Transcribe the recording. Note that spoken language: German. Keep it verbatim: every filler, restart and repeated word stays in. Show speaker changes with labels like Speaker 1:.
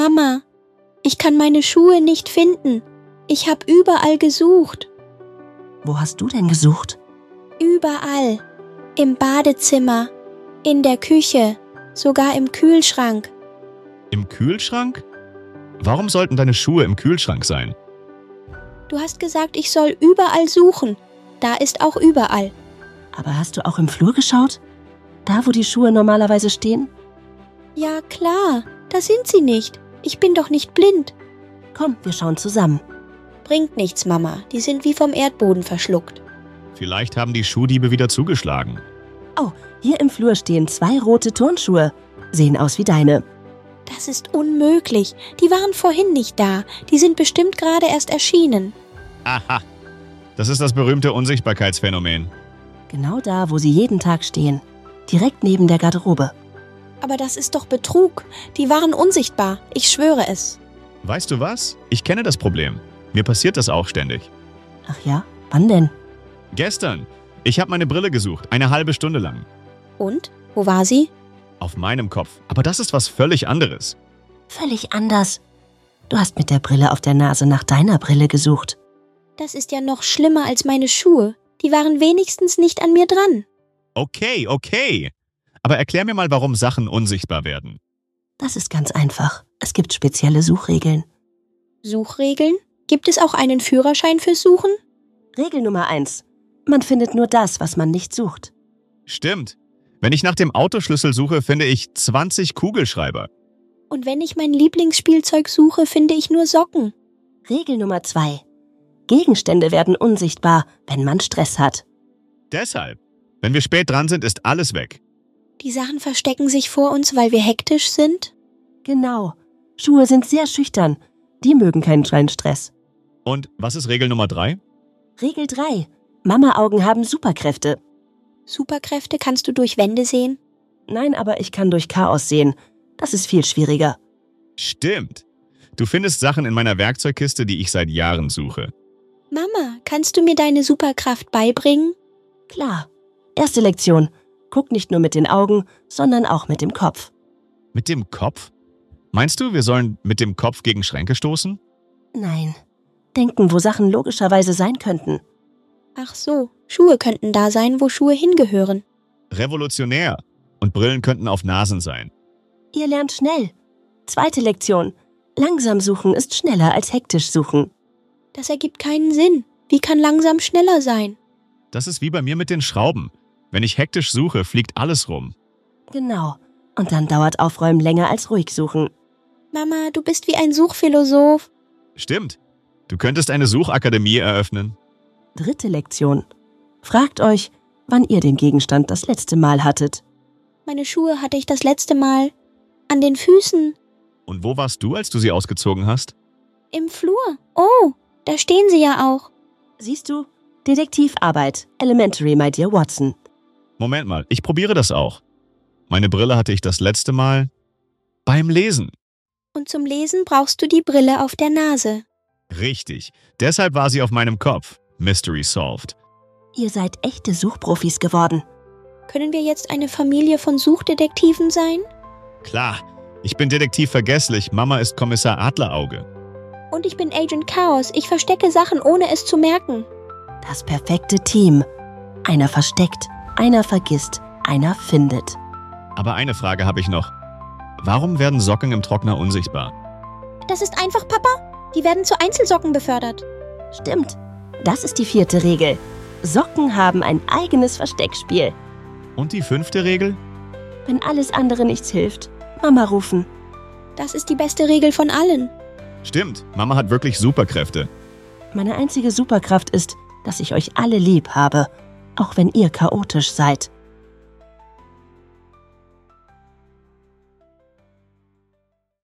Speaker 1: Mama, ich kann meine Schuhe nicht finden. Ich habe überall gesucht.
Speaker 2: Wo hast du denn gesucht?
Speaker 1: Überall. Im Badezimmer, in der Küche, sogar im Kühlschrank.
Speaker 3: Im Kühlschrank? Warum sollten deine Schuhe im Kühlschrank sein?
Speaker 1: Du hast gesagt, ich soll überall suchen. Da ist auch überall.
Speaker 2: Aber hast du auch im Flur geschaut? Da, wo die Schuhe normalerweise stehen?
Speaker 1: Ja, klar. Da sind sie nicht. Ich bin doch nicht blind.
Speaker 2: Komm, wir schauen zusammen.
Speaker 1: Bringt nichts, Mama. Die sind wie vom Erdboden verschluckt.
Speaker 3: Vielleicht haben die Schuhdiebe wieder zugeschlagen.
Speaker 2: Oh, hier im Flur stehen zwei rote Turnschuhe. Sehen aus wie deine.
Speaker 1: Das ist unmöglich. Die waren vorhin nicht da. Die sind bestimmt gerade erst erschienen.
Speaker 3: Aha. Das ist das berühmte Unsichtbarkeitsphänomen.
Speaker 2: Genau da, wo sie jeden Tag stehen. Direkt neben der Garderobe.
Speaker 1: Aber das ist doch Betrug. Die waren unsichtbar. Ich schwöre es.
Speaker 3: Weißt du was? Ich kenne das Problem. Mir passiert das auch ständig.
Speaker 2: Ach ja? Wann denn?
Speaker 3: Gestern. Ich habe meine Brille gesucht, eine halbe Stunde lang.
Speaker 1: Und? Wo war sie?
Speaker 3: Auf meinem Kopf. Aber das ist was völlig anderes.
Speaker 2: Völlig anders. Du hast mit der Brille auf der Nase nach deiner Brille gesucht.
Speaker 1: Das ist ja noch schlimmer als meine Schuhe. Die waren wenigstens nicht an mir dran.
Speaker 3: Okay, okay. Aber erklär mir mal, warum Sachen unsichtbar werden.
Speaker 2: Das ist ganz einfach. Es gibt spezielle Suchregeln.
Speaker 1: Suchregeln? Gibt es auch einen Führerschein fürs Suchen?
Speaker 2: Regel Nummer eins. Man findet nur das, was man nicht sucht.
Speaker 3: Stimmt. Wenn ich nach dem Autoschlüssel suche, finde ich zwanzig Kugelschreiber.
Speaker 1: Und wenn ich mein Lieblingsspielzeug suche, finde ich nur Socken.
Speaker 2: Regel Nummer zwei. Gegenstände werden unsichtbar, wenn man Stress hat.
Speaker 3: Deshalb. Wenn wir spät dran sind, ist alles weg.
Speaker 1: Die Sachen verstecken sich vor uns, weil wir hektisch sind?
Speaker 2: Genau. Schuhe sind sehr schüchtern. Die mögen keinen kleinen Stress.
Speaker 3: Und was ist Regel Nummer drei?
Speaker 2: Regel drei. Mama-Augen haben Superkräfte.
Speaker 1: Superkräfte kannst du durch Wände sehen?
Speaker 2: Nein, aber ich kann durch Chaos sehen. Das ist viel schwieriger.
Speaker 3: Stimmt. Du findest Sachen in meiner Werkzeugkiste, die ich seit Jahren suche.
Speaker 1: Mama, kannst du mir deine Superkraft beibringen?
Speaker 2: Klar. Erste Lektion. Guck nicht nur mit den Augen, sondern auch mit dem Kopf.
Speaker 3: Mit dem Kopf? Meinst du, wir sollen mit dem Kopf gegen Schränke stoßen?
Speaker 2: Nein. Denken, wo Sachen logischerweise sein könnten.
Speaker 1: Ach so, Schuhe könnten da sein, wo Schuhe hingehören.
Speaker 3: Revolutionär. Und Brillen könnten auf Nasen sein.
Speaker 2: Ihr lernt schnell. Zweite Lektion. Langsam suchen ist schneller als hektisch suchen.
Speaker 1: Das ergibt keinen Sinn. Wie kann langsam schneller sein?
Speaker 3: Das ist wie bei mir mit den Schrauben. Wenn ich hektisch suche, fliegt alles rum.
Speaker 2: Genau. Und dann dauert Aufräumen länger als ruhig suchen.
Speaker 1: Mama, du bist wie ein Suchphilosoph.
Speaker 3: Stimmt. Du könntest eine Suchakademie eröffnen.
Speaker 2: Dritte Lektion. Fragt euch, wann ihr den Gegenstand das letzte Mal hattet.
Speaker 1: Meine Schuhe hatte ich das letzte Mal an den Füßen.
Speaker 3: Und wo warst du, als du sie ausgezogen hast?
Speaker 1: Im Flur. Oh, da stehen sie ja auch.
Speaker 2: Siehst du? Detektivarbeit. Elementary, my dear Watson.
Speaker 3: Moment mal, ich probiere das auch. Meine Brille hatte ich das letzte Mal beim Lesen.
Speaker 1: Und zum Lesen brauchst du die Brille auf der Nase.
Speaker 3: Richtig. Deshalb war sie auf meinem Kopf. Mystery solved.
Speaker 2: Ihr seid echte Suchprofis geworden.
Speaker 1: Können wir jetzt eine Familie von Suchdetektiven sein?
Speaker 3: Klar. Ich bin Detektiv Vergesslich. Mama ist Kommissar Adlerauge.
Speaker 1: Und ich bin Agent Chaos. Ich verstecke Sachen, ohne es zu merken.
Speaker 2: Das perfekte Team. Einer versteckt, einer vergisst, einer findet.
Speaker 3: Aber eine Frage habe ich noch. Warum werden Socken im Trockner unsichtbar?
Speaker 1: Das ist einfach, Papa. Die werden zu Einzelsocken befördert.
Speaker 2: Stimmt. Das ist die vierte Regel. Socken haben ein eigenes Versteckspiel.
Speaker 3: Und die fünfte Regel?
Speaker 2: Wenn alles andere nichts hilft, Mama rufen.
Speaker 1: Das ist die beste Regel von allen.
Speaker 3: Stimmt, Mama hat wirklich Superkräfte.
Speaker 2: Meine einzige Superkraft ist, dass ich euch alle lieb habe, auch wenn ihr chaotisch seid.